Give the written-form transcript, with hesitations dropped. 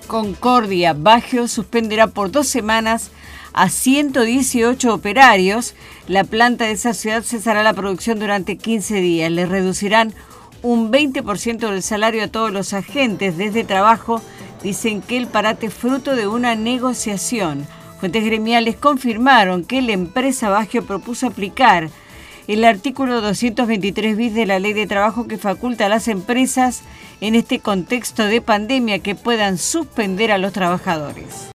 Concordia Baggio suspenderá por 2 semanas a 118 operarios. La planta de esa ciudad cesará la producción durante 15 días. Le reducirán un 20% del salario a todos los agentes. Desde Trabajo dicen que el parate es fruto de una negociación. Fuentes gremiales confirmaron que la empresa Baggio propuso aplicar el artículo 223 bis de la Ley de Trabajo que faculta a las empresas en este contexto de pandemia que puedan suspender a los trabajadores.